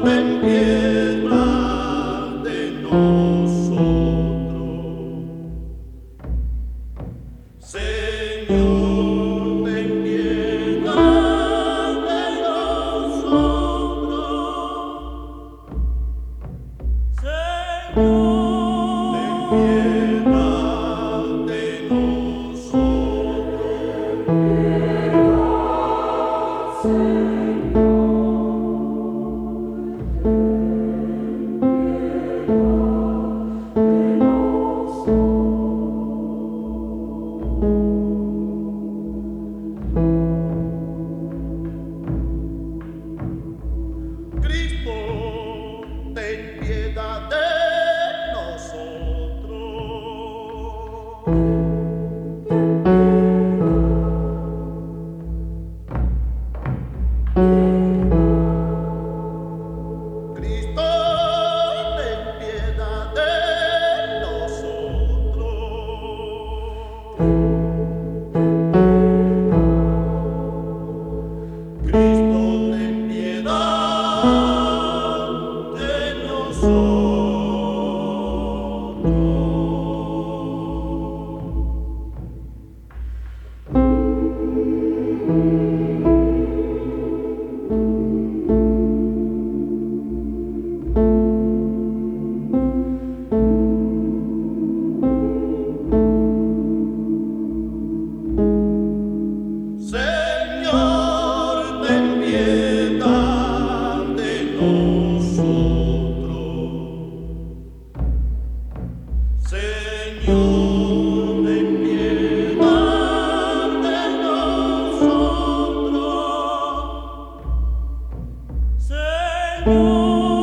ten piedad de nosotros. Señor, ten piedad de nosotros. Señor, ten piedad de Cristo, ten piedad de nosotros. Cristo, ten piedad de nosotros. Cristo, ten piedad de Señor, ten piedad de nosotros. Señor, ten piedad de nosotros. Señor.